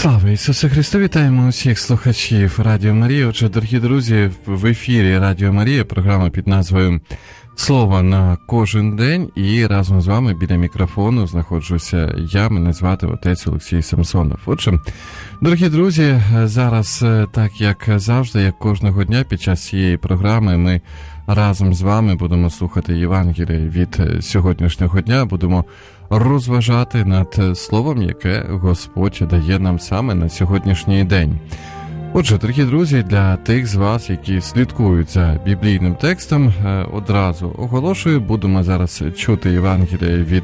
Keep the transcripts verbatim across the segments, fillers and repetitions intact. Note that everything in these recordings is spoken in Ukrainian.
Слава Ісусу Христу! Вітаємо усіх слухачів Радіо Марія. Отже, дорогі друзі, в ефірі Радіо Марія, програма під назвою «Слово на кожен день». І разом з вами біля мікрофону знаходжуся я, мене звати отець Олексій Самсонов. Отже, дорогі друзі, зараз, так як завжди, як кожного дня під час цієї програми, ми разом з вами будемо слухати Євангеліє від сьогоднішнього дня, будемо розважати над словом, яке Господь дає нам саме на сьогоднішній день. Отже, дорогі друзі, для тих з вас, які слідкують за біблійним текстом, одразу оголошую, будемо зараз чути Євангеліє від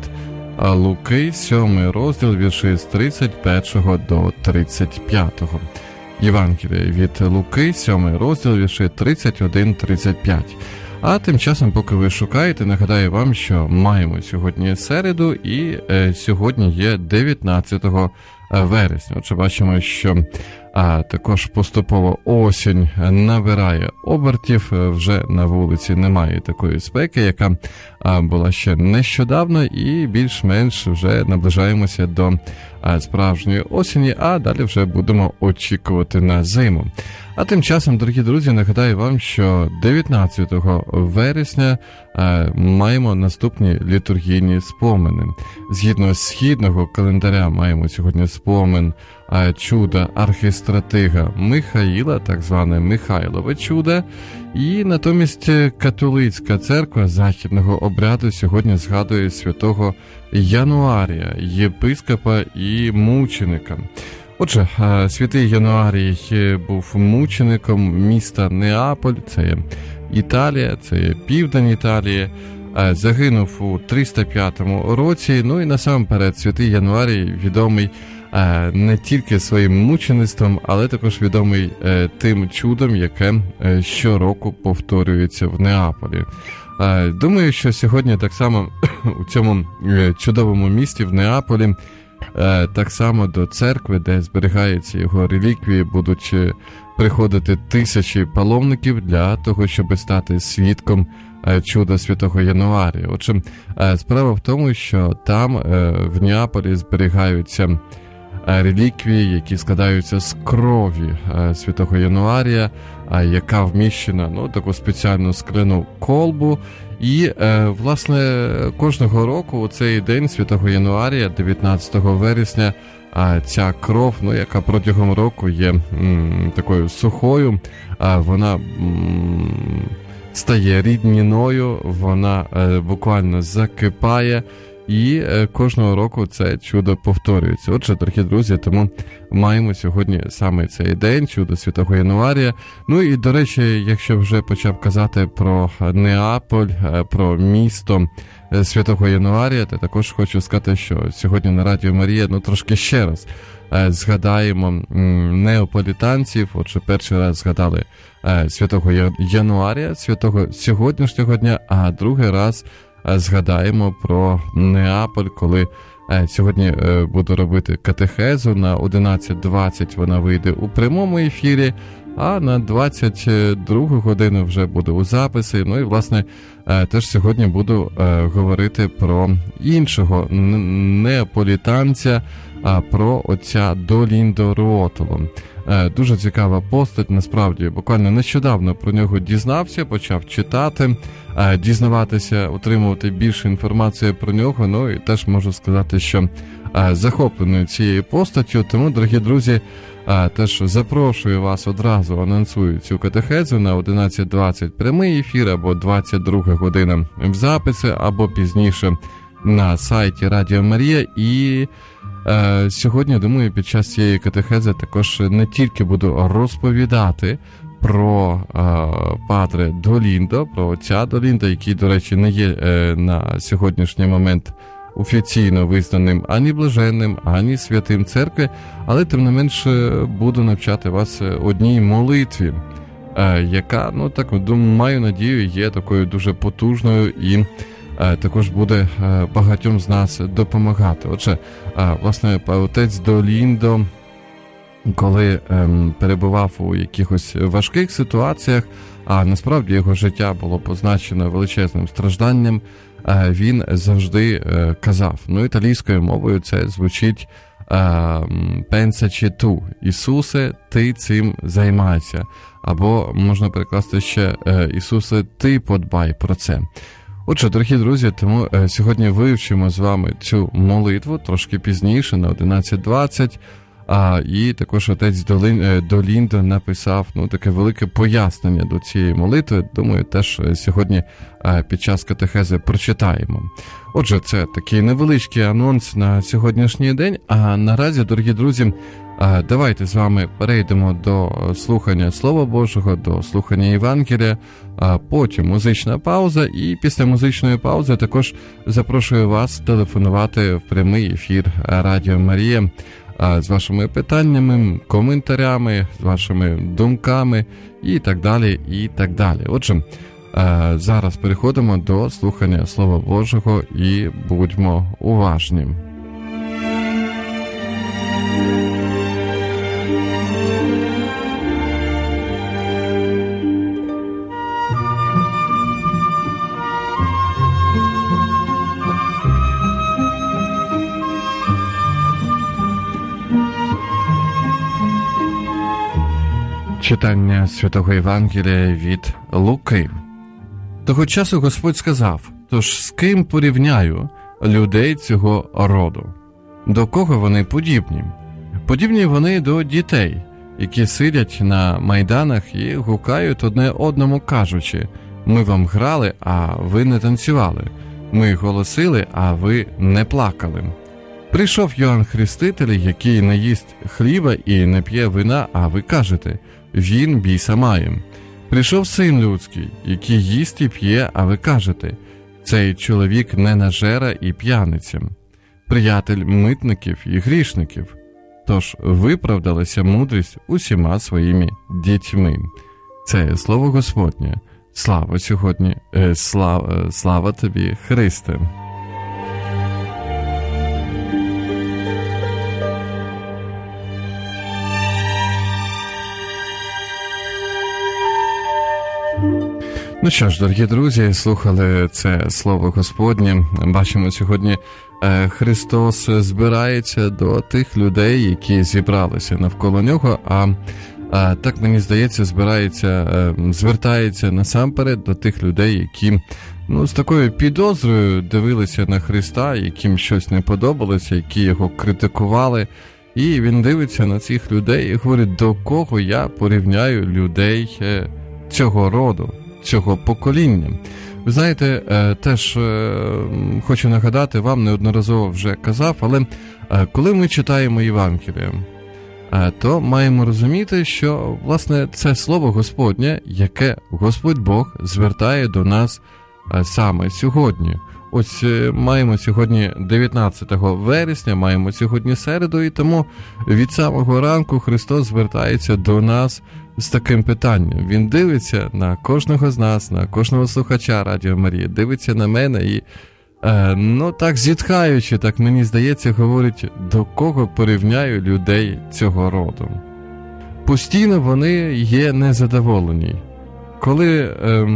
Луки, сьомий розділ, вірші з тридцять першого до тридцять п'ятого. Євангеліє від Луки, сьомий розділ, вірші тридцять один тридцять п'ять. А тим часом, поки ви шукаєте, нагадаю вам, що маємо сьогодні середу, і е, сьогодні є дев'ятнадцятого вересня. Отже, бачимо, що а, також поступово осінь набирає обертів, вже на вулиці немає такої спеки, яка а, була ще нещодавно, і більш-менш вже наближаємося до а, справжньої осені, а далі вже будемо очікувати на зиму. А тим часом, дорогі друзі, нагадаю вам, що дев'ятнадцятого вересня е, маємо наступні літургійні спомини. Згідно з східного календаря маємо сьогодні спомин е, чуда архистратига Михаїла, так зване Михайлове чудо. І натомість католицька церква західного обряду сьогодні згадує святого Януарія, єпископа і мученика. Отже, святий Януарій був мучеником міста Неаполь, це є Італія, це є південь Італії, загинув у триста п'ятому році. Ну і насамперед святий Януарій відомий не тільки своїм мучеництвом, але також відомий тим чудом, яке щороку повторюється в Неаполі. Думаю, що сьогодні так само у цьому чудовому місті в Неаполі так само до церкви, де зберігаються його реліквії, будуть приходити тисячі паломників для того, щоб стати свідком чуда святого Януарія. Отже, справа в тому, що там в Неаполі зберігаються реліквії, які складаються з крові святого Януарія, яка вміщена, ну, таку спеціальну скляну колбу. І, власне, кожного року у цей день святого Януарія, дев'ятнадцятого вересня, ця кров, ну, яка протягом року є м, такою сухою, вона м, стає рідніною, вона буквально закипає, і кожного року це чудо повторюється. Отже, дорогі друзі, тому маємо сьогодні саме цей день, чудо святого Януарія. Ну і, до речі, якщо вже почав казати про Неаполь, про місто святого Януарія, то також хочу сказати, що сьогодні на Радіо Марія, ну, трошки ще раз згадаємо неаполітанців. Отже, перший раз згадали святого Януарія, святого сьогоднішнього дня, а другий раз згадаємо про Неаполь, коли е, сьогодні е, буду робити катехезу. На одинадцять двадцять вона вийде у прямому ефірі, а на двадцять другу годину вже буде у записі. Ну і, власне, е, теж сьогодні буду е, говорити про іншого неаполітанця, а про отця Доліндо Руотоло. Е, дуже цікава постать, насправді, буквально нещодавно про нього дізнався, почав читати, е, дізнаватися, отримувати більше інформації про нього. Ну і теж можу сказати, що е, захоплений цією постаттю. Тому, дорогі друзі, е, теж запрошую вас, одразу анонсую цю катехезу на одинадцять двадцять прямий ефір, або двадцять друга година в записі, або пізніше на сайті Радіо Марія. І Е, сьогодні, думаю, під час цієї катехези також не тільки буду розповідати про е, падре Доліндо, про отця Доліндо, який, до речі, не є е, на сьогоднішній момент офіційно визнаним ані блаженним, ані святим церкви, але тим не менш буду навчати вас одній молитві, е, яка, ну так, думаю, маю надію, є такою дуже потужною і також буде багатьом з нас допомагати. Отже, власне, отець Доліндо, коли ем, перебував у якихось важких ситуаціях, а насправді його життя було позначено величезним стражданням, е, він завжди е, казав, ну, італійською мовою це звучить «Pensaci tu». Ісусе, ти цим займайся. Або можна перекласти ще «Ісусе, ти подбай про це». Отже, дорогі друзі, тому сьогодні вивчимо з вами цю молитву трошки пізніше, на одинадцять двадцять. А, і також отець Доліндо написав ну, таке велике пояснення до цієї молитви. Думаю, теж сьогодні а, під час катехези прочитаємо. Отже, це такий невеличкий анонс на сьогоднішній день. А наразі, дорогі друзі, а, давайте з вами перейдемо до слухання Слова Божого, до слухання Євангелія, а потім музична пауза. І після музичної паузи також запрошую вас телефонувати в прямий ефір Радіо Марія з вашими питаннями, коментарями, з вашими думками і так далі, і так далі. Отже, зараз переходимо до слухання Слова Божого і будьмо уважні. Читання Святого Євангелія від Луки. Того часу Господь сказав: «Тож з ким порівняю людей цього роду? До кого вони подібні? Подібні вони до дітей, які сидять на майданах і гукають одне одному, кажучи: ми вам грали, а ви не танцювали, ми голосили, а ви не плакали. Прийшов Йоанн Хреститель, який не їсть хліба і не п'є вина, а ви кажете: він біса має. Прийшов Син Людський, який їсть і п'є, а ви кажете: цей чоловік ненажера і п'яниця, приятель митників і грішників. Тож виправдалася мудрість усіма своїми дітьми». Це слово Господнє. Слава сьогодні, е, слава, слава тобі, Христе. Ну що ж, дорогі друзі, слухали це слово Господнє. Бачимо, сьогодні Христос збирається до тих людей, які зібралися навколо нього, а, а так, мені здається, збирається, звертається насамперед до тих людей, які ну, з такою підозрою дивилися на Христа, яким щось не подобалося, які його критикували. І він дивиться на цих людей і говорить: до кого я порівняю людей цього роду, цього покоління. Ви знаєте, теж хочу нагадати, вам неодноразово вже казав, але коли ми читаємо Євангеліє, то маємо розуміти, що, власне, це слово Господнє, яке Господь Бог звертає до нас саме сьогодні. Ось маємо сьогодні дев'ятнадцятого вересня, маємо сьогодні середу, і тому від самого ранку Христос звертається до нас з таким питанням. Він дивиться на кожного з нас, на кожного слухача Радіо Марія, дивиться на мене і, е, ну так зітхаючи, так мені здається, говорить: до кого порівняю людей цього роду. Постійно вони є незадоволені. Коли е,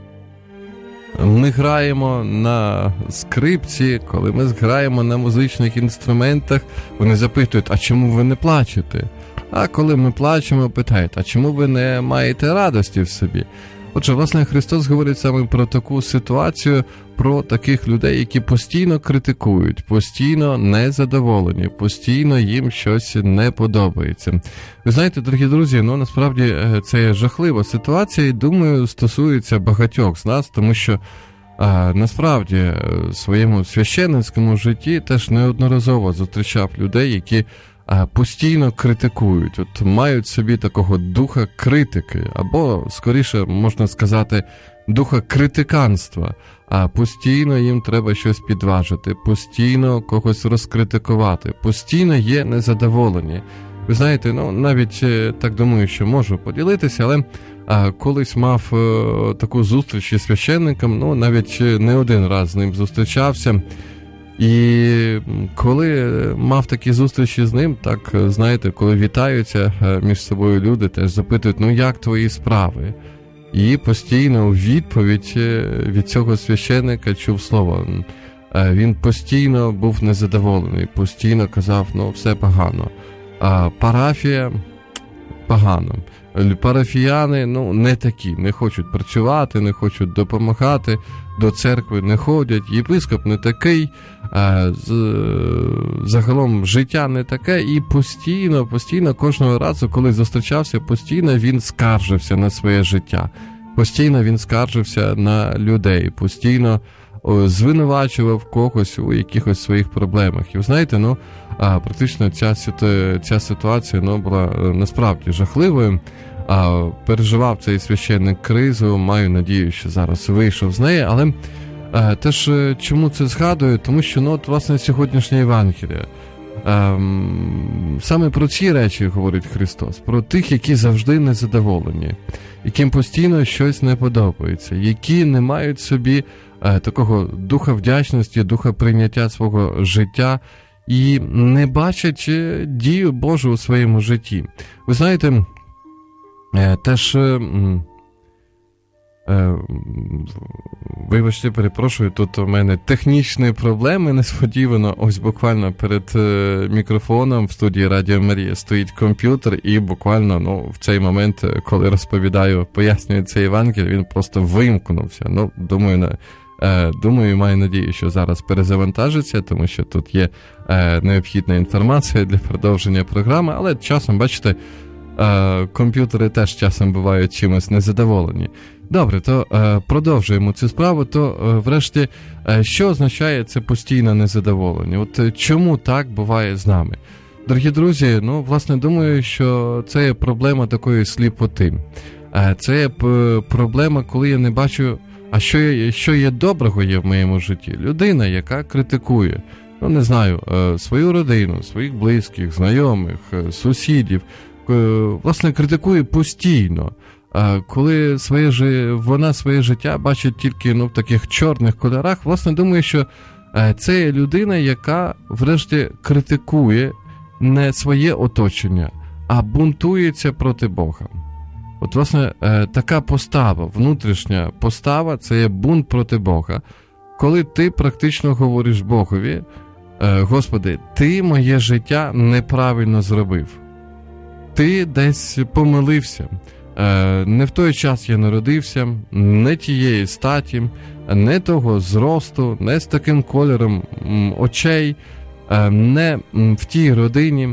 ми граємо на скрипці, коли ми граємо на музичних інструментах, вони запитують: а чому ви не плачете? А коли ми плачемо, питають: а чому ви не маєте радості в собі? Отже, власне, Христос говорить саме про таку ситуацію, про таких людей, які постійно критикують, постійно незадоволені, постійно їм щось не подобається. Ви знаєте, дорогі друзі, ну насправді це жахлива ситуація, і, думаю, стосується багатьох з нас, тому що а, насправді в своєму священницькому житті теж неодноразово зустрічав людей, які постійно критикують, от мають собі такого духа критики, або, скоріше, можна сказати, духа критиканства, а постійно їм треба щось підважити, постійно когось розкритикувати, постійно є незадоволені. Ви знаєте, ну, навіть так думаю, що можу поділитися, але а, колись мав а, таку зустріч із священником, ну, навіть не один раз з ним зустрічався. І коли мав такі зустрічі з ним, так, знаєте, коли вітаються між собою люди, теж запитують: ну як твої справи? І постійно у відповідь від цього священника чув слово: він постійно був незадоволений, постійно казав, ну, все погано. А парафія – погано. Парафіяни, ну, не такі, не хочуть працювати, не хочуть допомагати, до церкви не ходять, єпископ не такий, а, з, загалом життя не таке, і постійно, постійно, кожного разу, коли зустрічався, постійно він скаржився на своє життя, постійно він скаржився на людей, постійно о, звинувачував когось у якихось своїх проблемах. І ви знаєте, ну, а, практично ця, ця ситуація, ну, була насправді жахливою. А, переживав цей священник кризу, маю надію, що зараз вийшов з неї, але а, теж чому це згадую? Тому що, ну, от, власне, сьогоднішня Євангелія. А, саме про ці речі говорить Христос, про тих, які завжди незадоволені, яким постійно щось не подобається, які не мають собі а, такого духа вдячності, духа прийняття свого життя і не бачать дію Божу у своєму житті. Ви знаєте, теж, е, е, вибачте, перепрошую, тут у мене технічні проблеми несподівано, ось буквально перед е, мікрофоном в студії Радіо Марія стоїть комп'ютер, і буквально, ну, в цей момент, коли розповідаю, пояснюю цей Євангелій, він просто вимкнувся. Ну, думаю, на, е, думаю, маю надію, що зараз перезавантажиться, тому що тут є е, необхідна інформація для продовження програми, але часом, бачите, Uh, комп'ютери теж часом бувають чимось незадоволені. Добре, то uh, продовжуємо цю справу, то uh, врешті, uh, що означає це постійне незадоволення? От uh, чому так буває з нами? Дорогі друзі, ну, власне, думаю, що це є проблема такої сліпоти. Uh, це є п- проблема, коли я не бачу, а що є, що є доброго є в моєму житті. Людина, яка критикує, ну, не знаю, uh, свою родину, своїх близьких, знайомих, uh, сусідів, власне, критикує постійно, коли своє, вона своє життя бачить тільки, ну, в таких чорних кольорах, власне, думаю, що це є людина, яка врешті критикує не своє оточення, а бунтується проти Бога. От, власне, така постава, внутрішня постава, це є бунт проти Бога, коли ти практично говориш Богові: Господи, ти моє життя неправильно зробив. Ти десь помилився, не в той час я народився, не тієї статі, не того зросту, не з таким кольором очей, не в тій родині,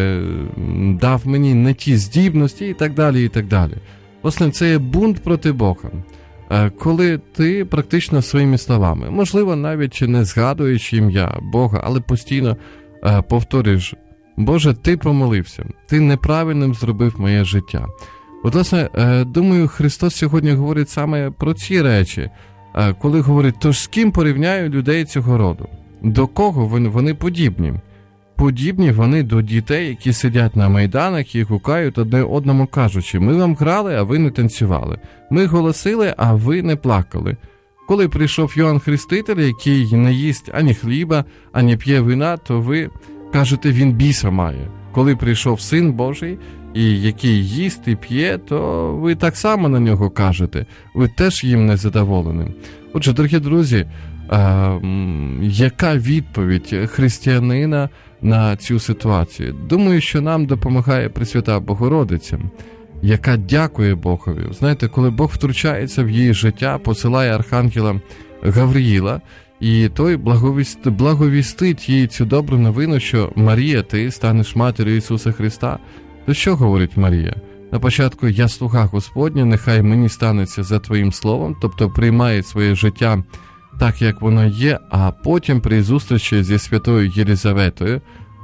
дав мені не ті здібності і так далі, і так далі. Власне, це є бунт проти Бога, коли ти практично своїми словами, можливо, навіть не згадуючи ім'я Бога, але постійно повторюєш: Боже, ти помилився, ти неправильним зробив моє життя. От, власне, думаю, Христос сьогодні говорить саме про ці речі, коли говорить: тож з ким порівняю людей цього роду? До кого вони подібні? Подібні вони до дітей, які сидять на майданах і гукають одне одному, кажучи: ми вам грали, а ви не танцювали. Ми голосили, а ви не плакали. Коли прийшов Йоанн Хреститель, який не їсть ані хліба, ані п'є вина, то ви кажете, він біса має. Коли прийшов Син Божий, і який їсть і п'є, то ви так само на нього кажете. Ви теж їм незадоволені. Отже, дорогі друзі, а, яка відповідь християнина на цю ситуацію? Думаю, що нам допомагає Пресвята Богородиця, яка дякує Богові. Знаєте, коли Бог втручається в її життя, посилає архангела Гавриїла, і той благовіст, благовістить їй цю добру новину, що Марія, ти станеш матір'ю Ісуса Христа. То що говорить Марія? На початку: я слуга Господня, нехай мені станеться за твоїм словом, тобто приймає своє життя так, як воно є, а потім при зустрічі зі святою Єлізаветою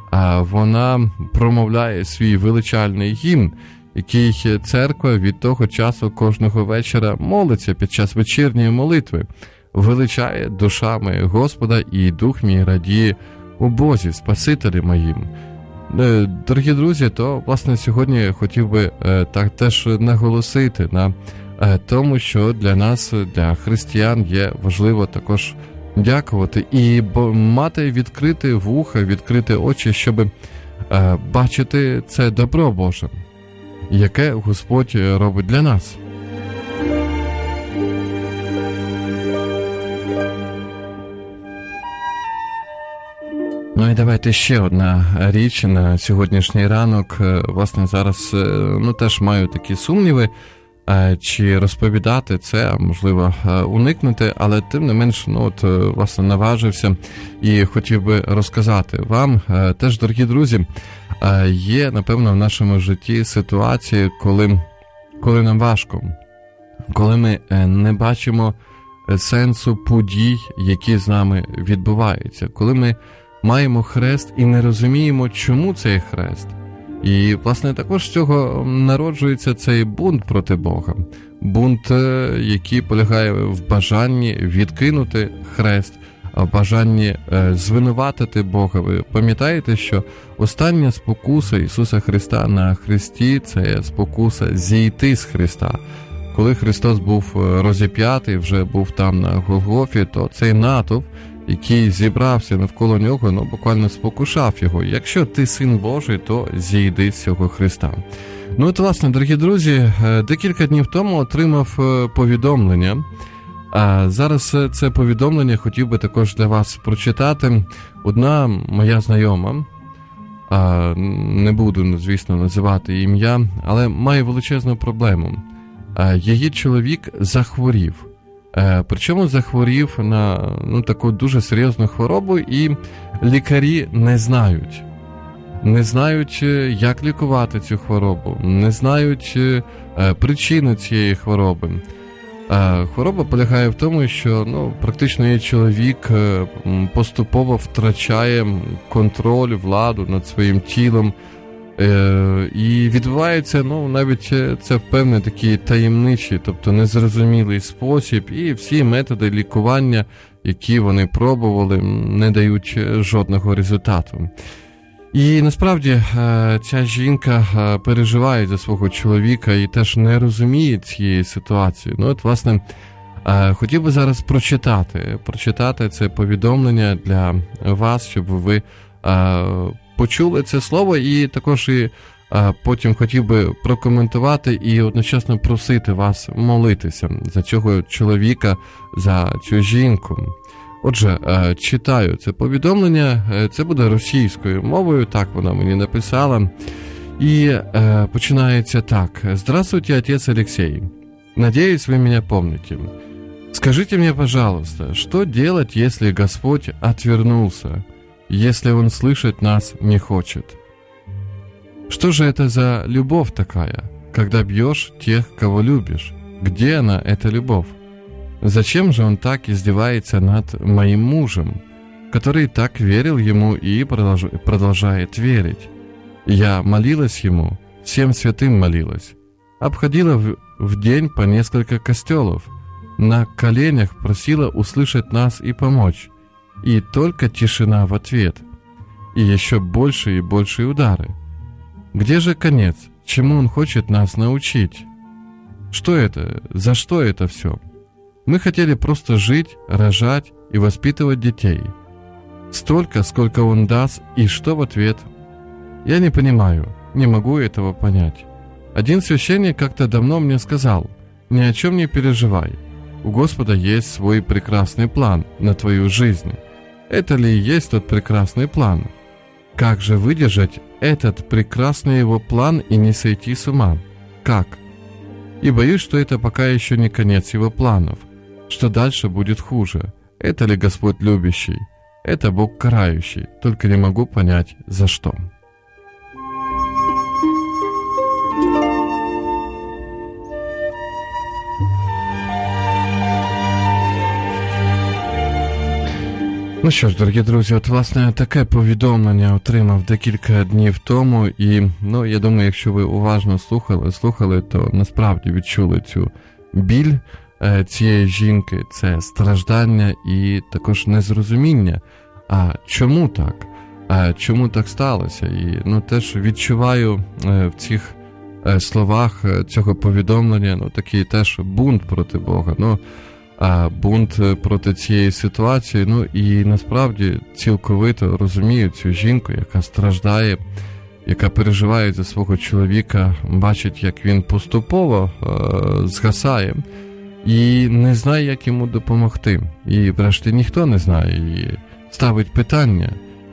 вона промовляє свій величальний гімн, який церква від того часу кожного вечора молиться під час вечірньої молитви. Величає душа моя Господа, і дух мій радіє у Бозі, Спасителі моїм. Дорогі друзі, то, власне, сьогодні хотів би так теж наголосити на тому, що для нас, для християн, є важливо також дякувати і мати відкриті вуха, відкриті очі, щоб бачити це добро Боже, яке Господь робить для нас. Ну і давайте ще одна річ на сьогоднішній ранок. Власне, зараз ну, теж маю такі сумніви, чи розповідати це, а можливо уникнути, але тим не менш, ну от, власне, наважився і хотів би розказати вам. Теж, дорогі друзі, є, напевно, в нашому житті ситуації, коли, коли нам важко, коли ми не бачимо сенсу подій, які з нами відбуваються, коли ми маємо хрест і не розуміємо, чому цей хрест. І, власне, також з цього народжується цей бунт проти Бога. Бунт, який полягає в бажанні відкинути хрест, в бажанні звинуватити Бога. Ви пам'ятаєте, що остання спокуса Ісуса Христа на хресті – це спокуса зійти з Христа. Коли Христос був розіп'ятий, вже був там на Голгофі, то цей натовп, який зібрався навколо нього, ну, буквально спокушав його. Якщо ти син Божий, то зійди з цього Христа. Ну от, власне, дорогі друзі, декілька днів тому отримав повідомлення. А зараз це повідомлення хотів би також для вас прочитати. Одна моя знайома, не буду, звісно, називати ім'я, але має величезну проблему. Її чоловік захворів. Причому захворів на ну, таку дуже серйозну хворобу, і лікарі не знають. Не знають, як лікувати цю хворобу, не знають причину цієї хвороби. Хвороба полягає в тому, що ну, практично її чоловік поступово втрачає контроль, владу над своїм тілом. І відбувається, ну, навіть це в певний такий таємничий, тобто незрозумілий спосіб, і всі методи лікування, які вони пробували, не дають жодного результату. І насправді ця жінка переживає за свого чоловіка і теж не розуміє цієї ситуації. Ну от, власне, хотів би зараз прочитати, прочитати це повідомлення для вас, щоб ви почули це слово, і також і а, потім хотів би прокоментувати і одночасно просити вас молитися за цього чоловіка, за цю жінку. Отже, а, читаю це повідомлення, це буде російською мовою, так вона мені написала, і а, починається так. «Здравствуйте, отец Алексей. Надеюсь, вы меня помните. Скажите мне, пожалуйста, что делать, если Господь отвернулся, если Он слышать нас не хочет? Что же это за любовь такая, когда бьешь тех, кого любишь? Где она, эта любовь? Зачем же Он так издевается над моим мужем, который так верил Ему и продолжает верить? Я молилась Ему, всем святым молилась, обходила в, в день по несколько костелов, на коленях просила услышать нас и помочь. И только тишина в ответ, и еще больше и больше удары. Где же конец? Чему Он хочет нас научить? Что это? За что это все? Мы хотели просто жить, рожать и воспитывать детей. Столько, сколько Он даст, и что в ответ? Я не понимаю, не могу этого понять. Один священник как-то давно мне сказал: ни о чем не переживай. У Господа есть свой прекрасный план на твою жизнь. Это ли и есть тот прекрасный план? Как же выдержать этот прекрасный Его план и не сойти с ума? Как? И боюсь, что это пока еще не конец Его планов, что дальше будет хуже. Это ли Господь любящий? Это Бог карающий, только не могу понять, за что». Ну що ж, дорогі друзі, от, власне, таке повідомлення отримав декілька днів тому, і, ну, я думаю, якщо ви уважно слухали, слухали, то насправді відчули цю біль е, цієї жінки, це страждання і також незрозуміння. А чому так? А чому так сталося? І, ну, теж відчуваю е, в цих е, словах цього повідомлення, ну, такий теж бунт проти Бога, ну, а бунт проти цієї ситуації, ну і насправді цілковито розумію цю жінку, яка страждає, яка переживає за свого чоловіка, бачить, як він поступово е- згасає і не знає, як йому допомогти. І врешті ніхто не знає, і ставить питання,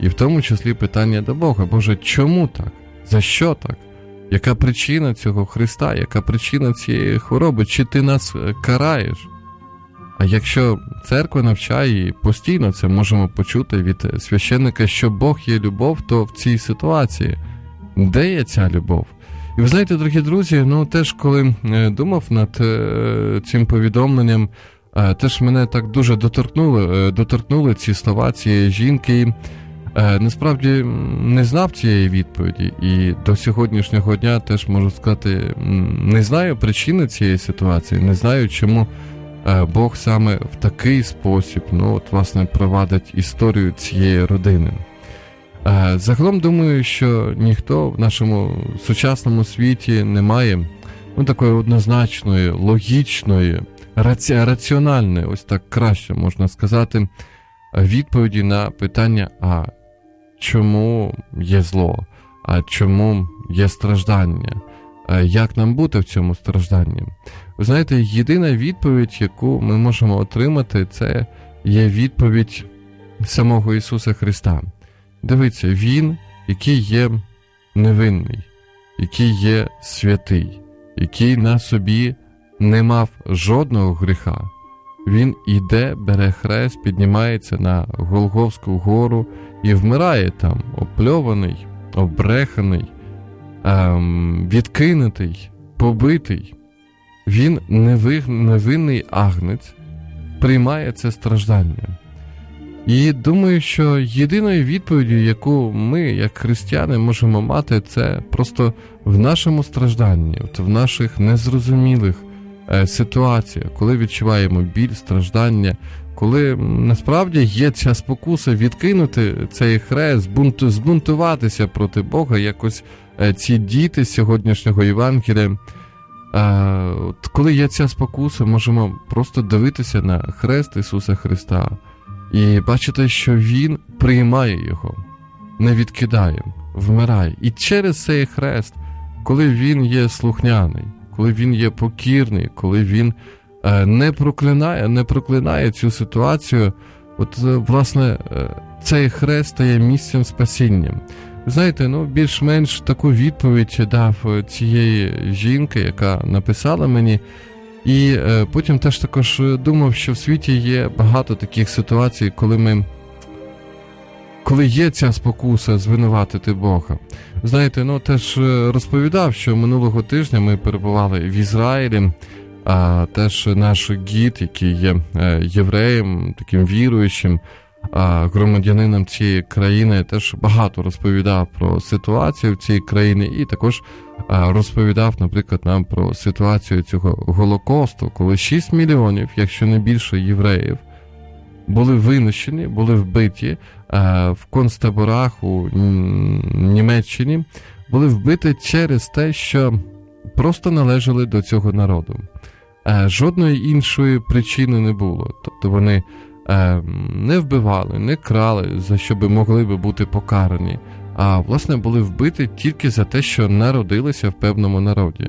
І в тому числі питання до Бога. Боже, чому так? За що так? Яка причина цього Христа? Яка причина цієї хвороби? Чи ти нас караєш? А якщо церква навчає, і постійно це можемо почути від священника, що Бог є любов, то в цій ситуації де є ця любов? І ви знаєте, дорогі друзі, ну теж коли думав над цим повідомленням, теж мене так дуже доторкнули, доторкнули ці слова цієї жінки. Насправді не знав цієї відповіді і до сьогоднішнього дня теж можу сказати, не знаю причини цієї ситуації, не знаю, чому Бог саме в такий спосіб, ну от власне провадить історію цієї родини. Загалом думаю, що ніхто в нашому сучасному світі не має ну, такої однозначної, логічної, раці... раціональної, ось так краще можна сказати, відповіді на питання, а чому є зло, а чому є страждання, як нам бути в цьому стражданні. Ви знаєте, єдина відповідь, яку ми можемо отримати, це є відповідь самого Ісуса Христа. Дивіться, Він, який є невинний, який є святий, який на собі не мав жодного гріха, Він іде, бере хрест, піднімається на Голгофську гору і вмирає там, опльований, обреханий, ем, відкинутий, побитий. Він невинний агнець, приймає це страждання. І думаю, що єдиною відповіддю, яку ми, як християни, можемо мати, це просто в нашому стражданні, в наших незрозумілих е, ситуаціях, коли відчуваємо біль, страждання, коли насправді є ця спокуса відкинути цей хрест, збунту, збунтуватися проти Бога, якось е, ці діти сьогоднішнього Євангелія, е, от коли є ця спокуса, можемо просто дивитися на хрест Ісуса Христа, і бачите, що Він приймає його, не відкидає, вмирає. І через цей хрест, коли Він є слухняний, коли Він є покірний, коли Він е, не проклинає, не проклинає цю ситуацію, от, власне, е, цей хрест стає місцем спасіння. Ви знаєте, ну, більш-менш таку відповідь дав цієї жінки, яка написала мені. І е, потім теж також думав, що в світі є багато таких ситуацій, коли ми, коли є ця спокуса звинуватити Бога. Знаєте, ну теж розповідав, що минулого тижня ми перебували в Ізраїлі, а теж наш гід, який є е, євреєм, таким віруючим, а, громадянином цієї країни, теж багато розповідав про ситуацію в цій країні і також а, розповідав, наприклад, нам про ситуацію цього Голокосту, коли шість мільйонів, якщо не більше, євреїв були винищені, були вбиті а, в концтаборах у Німеччині, були вбиті через те, що просто належали до цього народу. А, жодної іншої причини не було. Тобто вони не вбивали, не крали, за що би могли би бути покарані, а, власне, були вбиті тільки за те, що народилися в певному народі.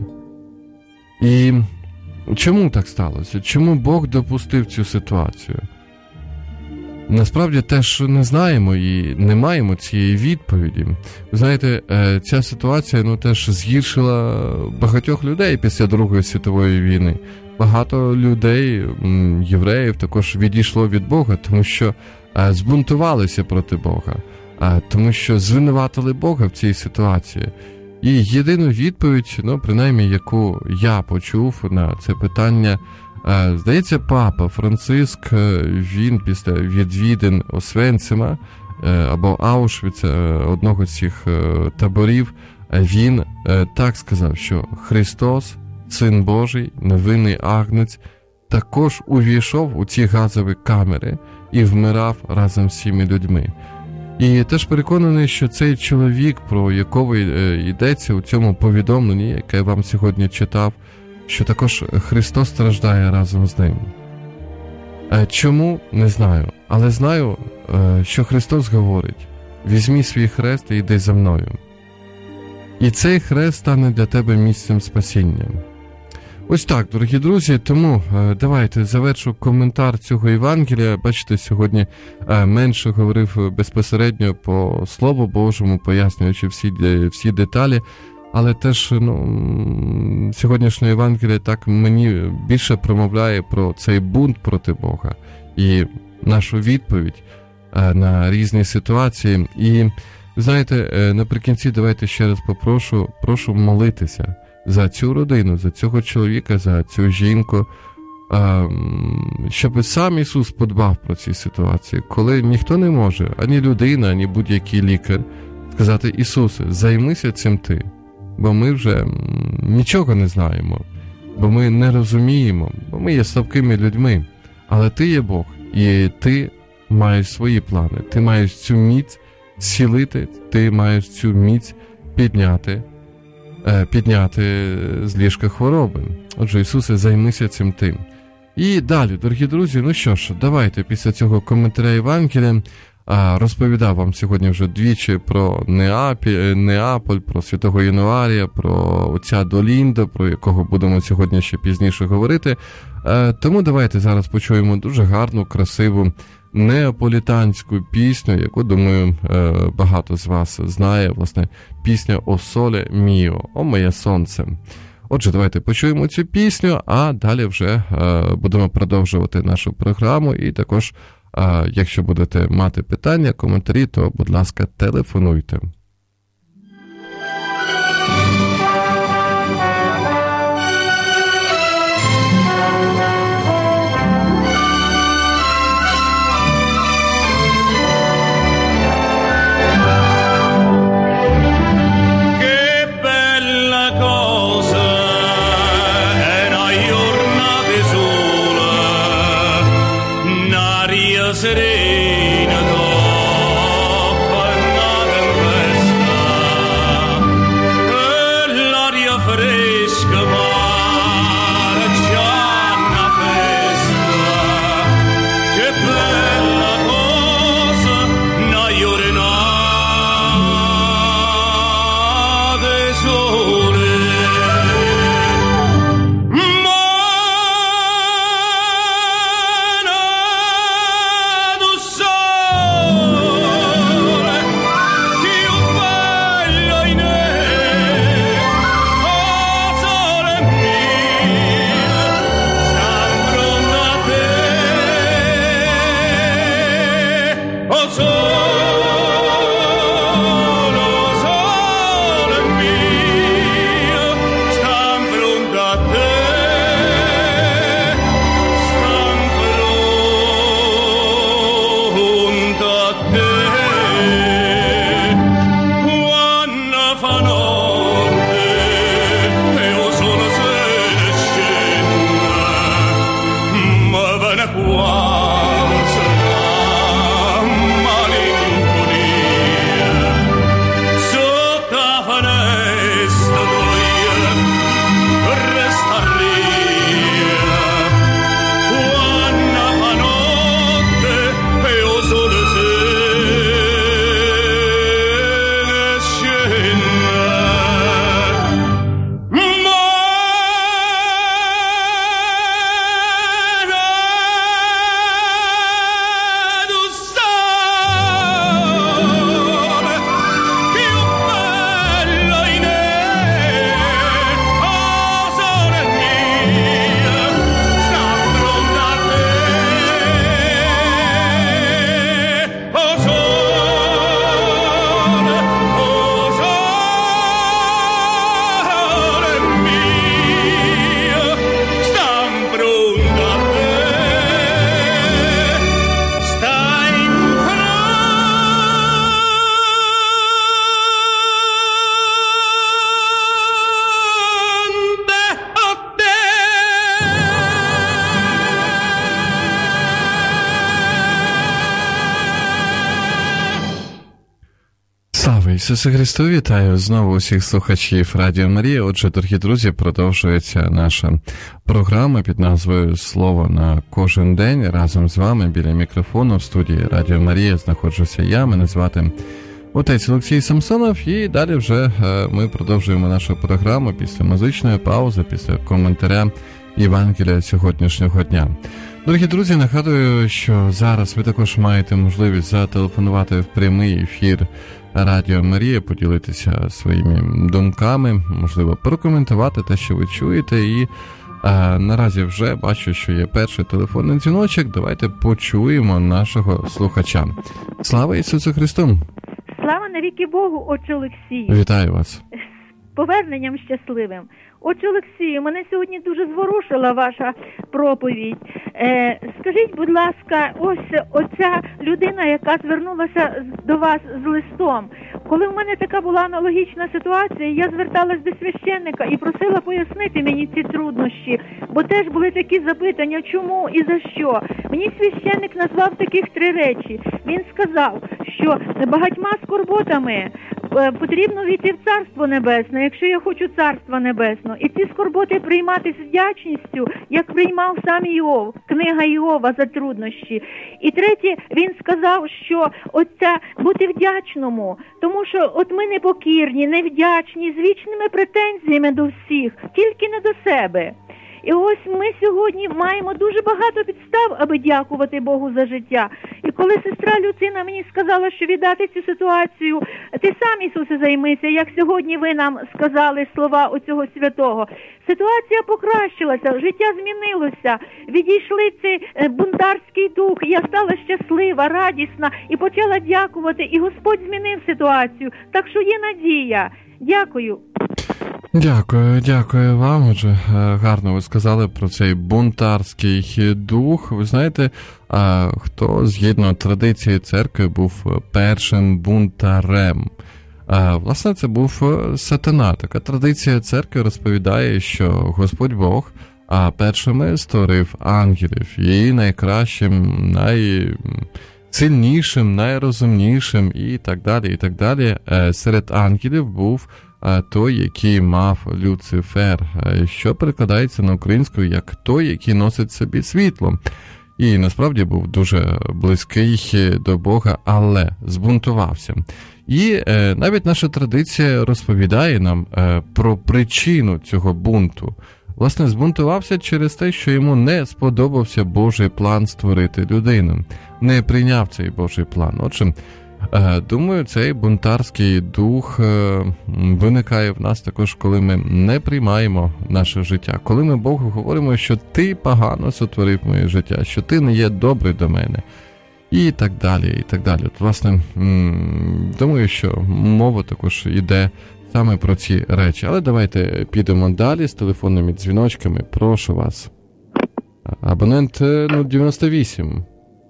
І чому так сталося? Чому Бог допустив цю ситуацію? Насправді теж не знаємо і не маємо цієї відповіді. Ви знаєте, ця ситуація ну, теж згіршила багатьох людей після Другої світової війни. Багато людей, євреїв, також відійшло від Бога, тому що збунтувалися проти Бога, тому що звинуватили Бога в цій ситуації. І єдину відповідь, ну, принаймні, яку я почув на це питання, здається, папа Франциск, він після відвідин Освенцима або Аушвіца, одного з цих таборів, він так сказав, що Христос, Син Божий, невинний агнець, також увійшов у ці газові камери і вмирав разом з цими людьми. І теж переконаний, що цей чоловік, про якого йдеться у цьому повідомленні, яке я вам сьогодні читав, що також Христос страждає разом з ним. Чому? Не знаю. Але знаю, що Христос говорить: «Візьми свій хрест і йди за мною». І цей хрест стане для тебе місцем спасіння. Ось так, дорогі друзі, тому е, давайте завершу коментар цього Євангелія. Бачите, сьогодні е, менше говорив безпосередньо по Слову Божому, пояснюючи всі, всі деталі, але теж ну, сьогоднішнє Євангеліє так мені більше промовляє про цей бунт проти Бога і нашу відповідь е, на різні ситуації. І, знаєте, е, наприкінці давайте ще раз попрошу, прошу молитися за цю родину, за цього чоловіка, за цю жінку, щоб сам Ісус подбав про ці ситуації, коли ніхто не може, ані людина, ані будь-який лікар, сказати: Ісусе, займися цим ти, бо ми вже нічого не знаємо, бо ми не розуміємо, бо ми є слабкими людьми, але ти є Бог, і ти маєш свої плани, ти маєш цю міць зцілити, ти маєш цю міць підняти, підняти з ліжка хвороби. Отже, Ісусе, займися цим тим. І далі, дорогі друзі, ну що ж, давайте після цього коментаря Євангелія. Розповідав вам сьогодні вже двічі про Неапіль, Неаполь, про Святого Януарія, про отця Доліндо, про якого будемо сьогодні ще пізніше говорити. Тому давайте зараз почуємо дуже гарну, красиву неаполітанську пісню, яку, думаю, багато з вас знає, власне, пісня «О соле міо», «О моє сонце». Отже, давайте почуємо цю пісню, а далі вже будемо продовжувати нашу програму. І також, якщо будете мати питання, коментарі, то, будь ласка, телефонуйте. Serena dopo una tempesta, l'aria fresca marciana festa, che bella cosa, una giornata sole. Ісусе Христу, вітаю знову усіх слухачів Радіо Марія. Отже, дорогі друзі, продовжується наша програма під назвою «Слово на кожен день». Разом з вами біля мікрофону в студії Радіо Марія знаходжуся я. Мене звати отець Олексій Самсонов, і далі вже ми продовжуємо нашу програму після музичної паузи, після коментаря Євангелія сьогоднішнього дня. Дорогі друзі, нагадую, що зараз ви також маєте можливість зателефонувати в прямий ефір Радіо Марія, поділитися своїми думками, можливо, прокоментувати те, що ви чуєте. І а, наразі вже бачу, що є перший телефонний дзвіночок. Давайте почуємо нашого слухача. Слава Ісусу Христу! Слава навіки Богу, отче Олексію! Вітаю вас! З поверненням щасливим! Отче Олексію, мене сьогодні дуже зворушила ваша проповідь. Е, скажіть, будь ласка, ось оця людина, яка звернулася до вас з листом. Коли в мене така була аналогічна ситуація, я зверталась до священника і просила пояснити мені ці труднощі, бо теж були такі запитання, чому і за що. Мені священник назвав таких три речі. Він сказав, що багатьма скорботами потрібно війти в Царство Небесне, якщо я хочу Царства Небесного. І ці скорботи приймати з вдячністю, як приймав сам Іов, книга Іова за труднощі. І третє, він сказав, що оця бути вдячному, тому що от ми непокірні, невдячні, з вічними претензіями до всіх, тільки не до себе. І ось ми сьогодні маємо дуже багато підстав, аби дякувати Богу за життя. І коли сестра Люцина мені сказала, що віддати цю ситуацію, ти сам, Ісусе, займися, як сьогодні ви нам сказали слова оцього святого. Ситуація покращилася, життя змінилося, відійшли цей бунтарський дух, я стала щаслива, радісна і почала дякувати, і Господь змінив ситуацію. Так що є надія. Дякую. Дякую, дякую вам. Отже, гарно ви сказали про цей бунтарський дух. Ви знаєте, хто згідно традиції церкви був першим бунтарем? Власне, це був сатана. Така традиція церкви розповідає, що Господь Бог першими створив ангелів, і найкращим, найсильнішим, найрозумнішим і так далі, і так далі. Серед ангелів був той, який мав Люцифер, що перекладається на українську як той, який носить собі світло. І насправді був дуже близький до Бога, але збунтувався. І е, навіть наша традиція розповідає нам е, про причину цього бунту. Власне, збунтувався через те, що йому не сподобався Божий план створити людину. Не прийняв цей Божий план. Отже, думаю, цей бунтарський дух виникає в нас також, коли ми не приймаємо наше життя. Коли ми Богу говоримо, що ти погано сотворив моє життя, що ти не є добрий до мене. І так далі, і так далі. От, власне, думаю, що мова також йде саме про ці речі. Але давайте підемо далі з телефонними дзвіночками. Прошу вас. Абонент ну, дев'яносто вісім.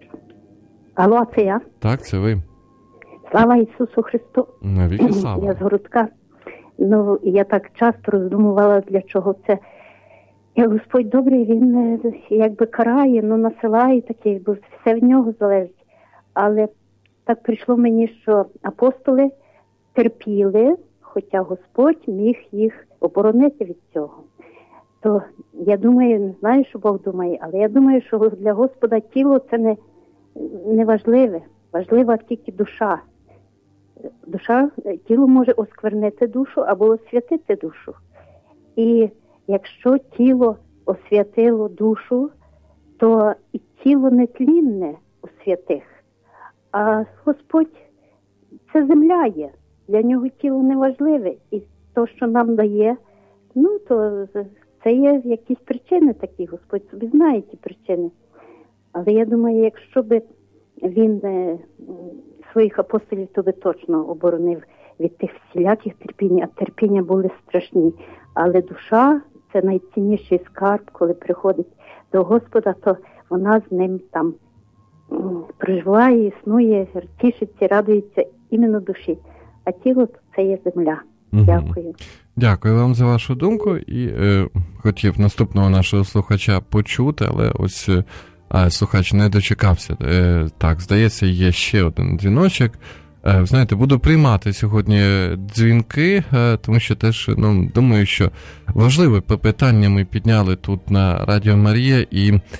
Алло, це я? Так, це ви. Слава Ісусу Христу. Навіки слава. Я з Городка. Ну, я так часто роздумувала, для чого це. Як Господь добрий, Він якби карає, ну насилає таких, бо все в нього залежить. Але так прийшло мені, що апостоли терпіли, хоча Господь міг їх оборонити від цього. То я думаю, не знаю, що Бог думає, але я думаю, що для Господа тіло це не, не важливе. Важлива тільки душа. Душа, тіло може осквернити душу або освятити душу. І якщо тіло освятило душу, то і тіло нетлінне у святих. А Господь – це земля є. Для нього тіло не важливе. І то, що нам дає, ну, то це є якісь причини такі. Господь собі знає ті причини. Але я думаю, якщо би він е, своїх апостолів, то би точно оборонив від тих всіляких терпінь, а терпіння були страшні. Але душа – це найцінніший скарб, коли приходить до Господа, то вона з ним там м, проживає, існує, тішиться, радується іменно душі. А тіло – це є земля. Угу. Дякую. Дякую вам за вашу думку. І е, хотів наступного нашого слухача почути, але ось е, слухач не дочекався. Е, так, здається, є ще один дзвіночок. Е, знаєте, буду приймати сьогодні дзвінки, е, тому що теж, ну, думаю, що важливе питання ми підняли тут на Радіо Марія, і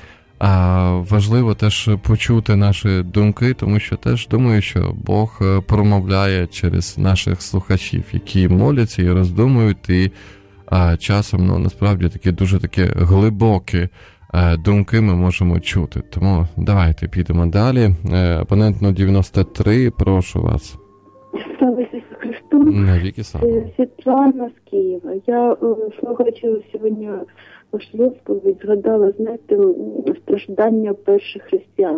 А важливо теж почути наші думки, тому що теж думаю, що Бог промовляє через наших слухачів, які моляться і роздумують, і а, часом, ну, насправді, такі дуже такі глибокі а, думки ми можемо чути. Тому давайте підемо далі. Абонент нуль дев'яносто три, прошу вас. Слава Ісусу Христу. Навіки слава. Світлана з Києва. Я, слухаючи сьогодні вашу розповідь, згадала, знаєте, страждання перших християн.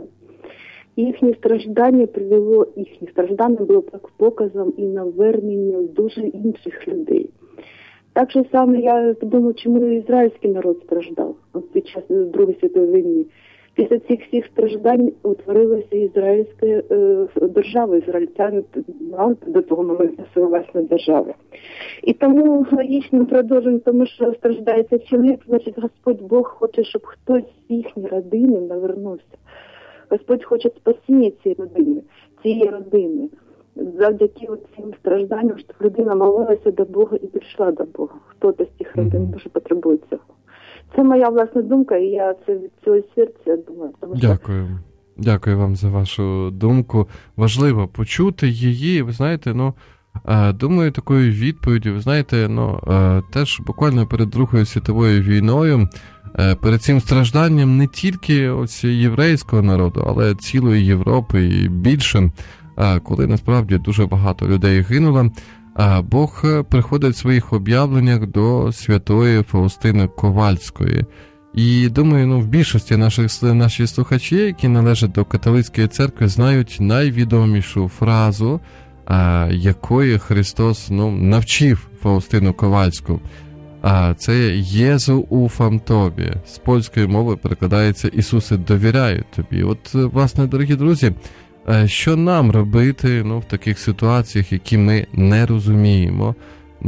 Їхнє страждання привело, їхнє страждання було так показом і наверненням дуже інших людей. Так же саме я подумала, чому ізраїльський народ страждав під час Другої світової війни. Після цих всіх страждань утворилася ізраїльська е, держава, ізраїльтяни мали до того моменту свою власну державу. І тому логічно продовжуємо, тому що страждається чоловік, значить Господь Бог хоче, щоб хтось з їхньої родини навернувся. Господь хоче спасіння цієї родини, цієї родини. Завдяки цим стражданням, щоб людина молилася до Бога і прийшла до Бога. Хто-то з цих родин mm-hmm. дуже потребує цього. Це моя власна думка, і я це від цього серця думаю. Тому що... Дякую. Дякую вам за вашу думку. Важливо почути її. Ви знаєте, ну, думаю, такою відповіддю, ви знаєте, ну, теж буквально перед Другою світовою війною, перед цим стражданням не тільки ось єврейського народу, але цілої Європи і більше, коли насправді дуже багато людей гинуло, Бог приходить в своїх об'явленнях до святої Фаустини Ковальської. І думаю, ну, в більшості наших наші слухачі, які належать до католицької церкви, знають найвідомішу фразу, а, якої Христос, ну, навчив Фаустину Ковальську. А це «Єзу уфам тобі». З польської мови перекладається «Ісусе, довіряю тобі». От, власне, дорогі друзі, що нам робити, ну, в таких ситуаціях, які ми не розуміємо,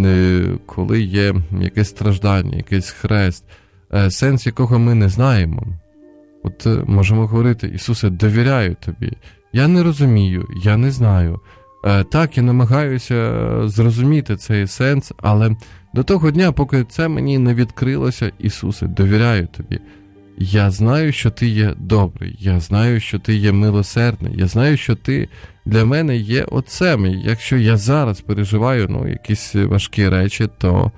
коли є якесь страждання, якийсь хрест, сенс якого ми не знаємо. От можемо говорити: Ісусе, довіряю тобі. Я не розумію, я не знаю. Так, я намагаюся зрозуміти цей сенс, але до того дня, поки це мені не відкрилося, Ісусе, довіряю тобі. Я знаю, що ти є добрий, я знаю, що ти є милосердний, я знаю, що ти для мене є отцем. І якщо я зараз переживаю, ну, якісь важкі речі, то,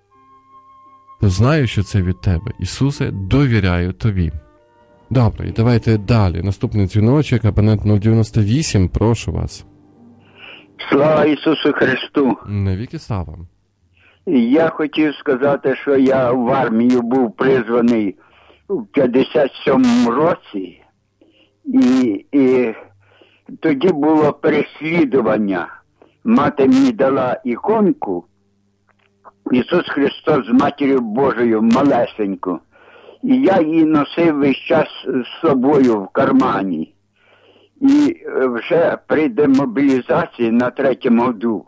то знаю, що це від тебе. Ісусе, довіряю тобі. Добре, і давайте далі. Наступний дзвіночок, абонент нуль дев'яносто вісім, прошу вас. Слава Ісусу Христу! Навіки слава! Я хотів сказати, що я в армію був призваний у п'ятдесят сьомому році, і, і тоді було переслідування. Мати мені дала іконку Ісус Христос з Матір'ю Божою, малесеньку. І я її носив весь час з собою в кармані. І вже при демобілізації на третьому году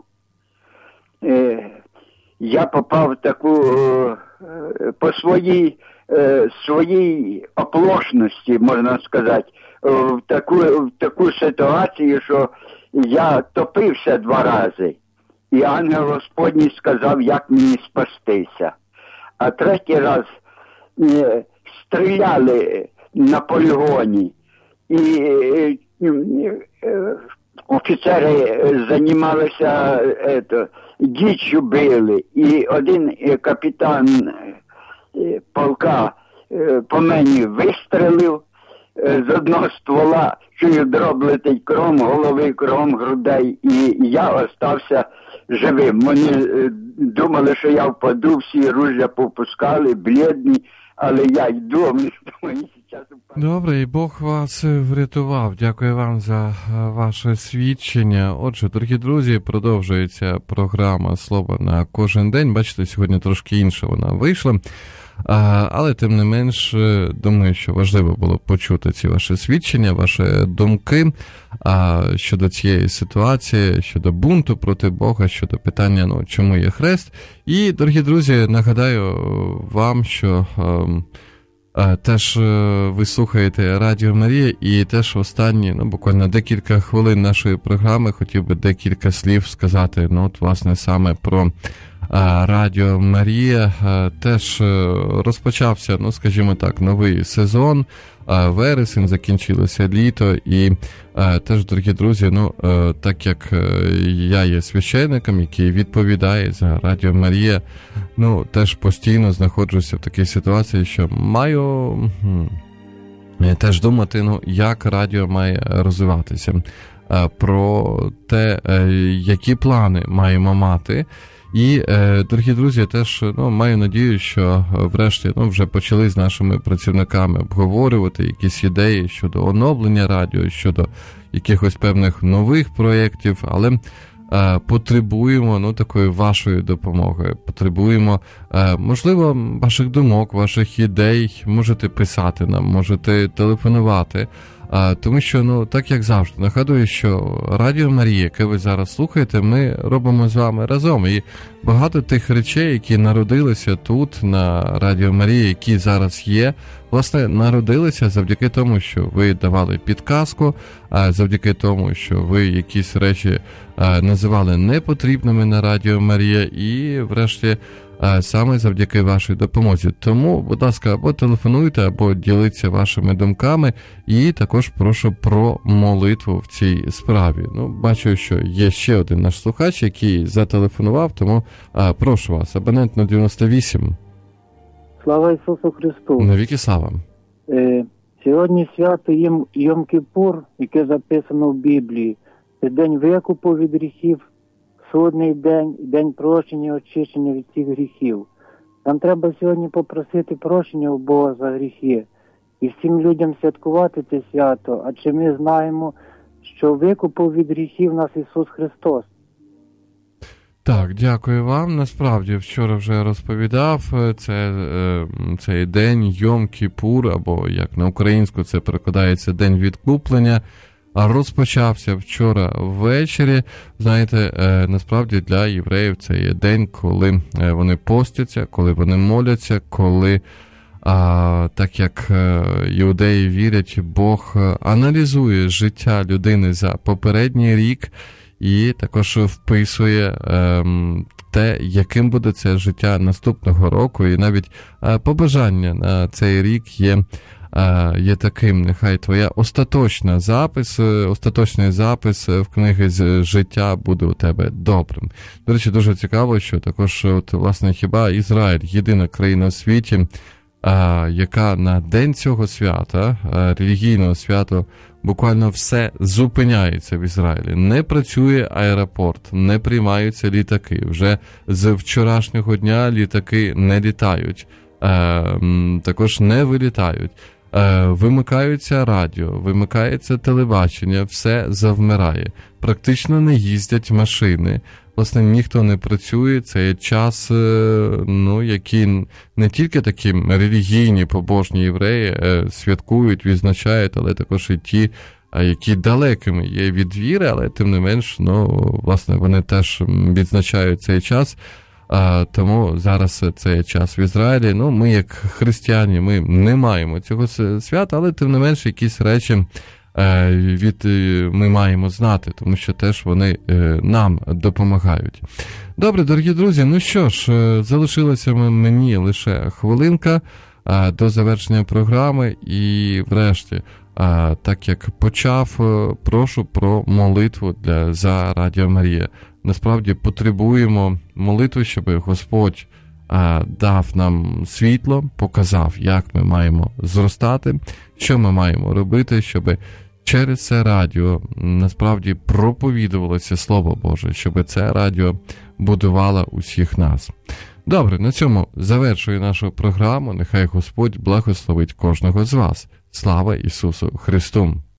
е, я попав в таку, е, по своїй, е, своїй оплошності, можна сказати, в таку, в таку ситуацію, що я топився два рази. І ангел Господній сказав, як мені спастися. А третій раз е, стріляли на полігоні. І е, е, офіцери займалися ето, діччю били. І один е, капітан е, полка е, по мені вистрелив е, з одного ствола, чую, дроб летить кром голови, кром грудей. І я остався живим. Вони е, думали, що я впаду, всі ружья попускали, блідні. Але я йду, мені думаю, зараз... Добре, і Бог вас врятував. Дякую вам за ваше свідчення. Отже, дорогі друзі, продовжується програма «Слово на кожен день». Бачите, сьогодні трошки інша вона вийшла. Але, тим не менш, думаю, що важливо було почути ці ваші свідчення, ваші думки щодо цієї ситуації, щодо бунту проти Бога, щодо питання, ну, чому є хрест. І, дорогі друзі, нагадаю вам, що е, теж ви слухаєте Радіо Марія, і теж в останні, ну, буквально декілька хвилин нашої програми хотів би декілька слів сказати, ну, от, власне, саме про Радіо Марія. Теж розпочався, ну, скажімо так, новий сезон. вересень, закінчилося літо, і теж, дорогі друзі, ну, так як я є священником, який відповідає за Радіо Марія, ну, теж постійно знаходжуся в такій ситуації, що маю теж думати, ну, як радіо має розвиватися, про те, які плани маємо мати. І, дорогі друзі, я теж, ну, маю надію, що врешті, ну, вже почали з нашими працівниками обговорювати якісь ідеї щодо оновлення радіо, щодо якихось певних нових проєктів, але е, потребуємо, ну, такої вашої допомоги, потребуємо, е, можливо, ваших думок, ваших ідей, можете писати нам, можете телефонувати. А, тому що, ну, так як завжди, нагадую, що Радіо Марія, яке ви зараз слухаєте, ми робимо з вами разом. І багато тих речей, які народилися тут, на Радіо Марія, які зараз є, власне, народилися завдяки тому, що ви давали підказку, а завдяки тому, що ви якісь речі а, називали непотрібними на Радіо Марія, і, врешті, саме завдяки вашій допомозі. Тому, будь ласка, або телефонуйте, або діліться вашими думками, і також прошу про молитву в цій справі. Ну, бачу, що є ще один наш слухач, який зателефонував, тому а, прошу вас, абонент на дев'яносто вісім. Слава Ісусу Христу! Навіки слава! Е, сьогодні свято Йом, Йом-Кіпур, яке записано в Біблії. Це день викупу від гріхів, судний день, день прощення, очищення від всіх гріхів. Нам треба сьогодні попросити прощення у Бога за гріхи і всім людям святкувати це свято, адже ми знаємо, що викупив від гріхів нас Ісус Христос. Так, дякую вам. Насправді, вчора вже розповідав, це, цей день Йом-Кіпур, або як на українську це перекладається День відкуплення, розпочався вчора ввечері. Знаєте, насправді для євреїв це є день, коли вони постяться, коли вони моляться, коли, а, так як іудеї вірять, Бог аналізує життя людини за попередній рік і також вписує е, те, яким буде це життя наступного року, і навіть е, побажання на цей рік є є таким: нехай твоя остаточна запис, остаточний запис в книги з життя буде у тебе добрим. До речі, дуже цікаво, що також, от, власне, хіба Ізраїль єдина країна у світі, а, яка на день цього свята, а, релігійного свята, буквально все зупиняється в Ізраїлі. Не працює аеропорт, не приймаються літаки. Вже з вчорашнього дня літаки не літають, а, також не вилітають. Вимикаються радіо, вимикається телебачення, все завмирає. Практично не їздять машини. Власне, ніхто не працює. Це час, ну, які не тільки такі релігійні, побожні євреї святкують, відзначають, але також і ті, які далекими є від віри, але тим не менш, ну, власне, вони теж відзначають цей час. А, тому зараз це час в Ізраїлі. Ну, ми, як християни, ми не маємо цього свята, але тим не менш якісь речі е, від, ми маємо знати, тому що теж вони е, нам допомагають. Добре, дорогі друзі, ну що ж, залишилася мені лише хвилинка е, до завершення програми, і врешті, е, так як почав, прошу про молитву для, за Радіо Марія. Насправді потребуємо молитви, щоб Господь а, дав нам світло, показав, як ми маємо зростати, що ми маємо робити, щоб через це радіо насправді проповідувалося Слово Боже, щоб це радіо будувало усіх нас. Добре, на цьому завершую нашу програму. Нехай Господь благословить кожного з вас. Слава Ісусу Христу!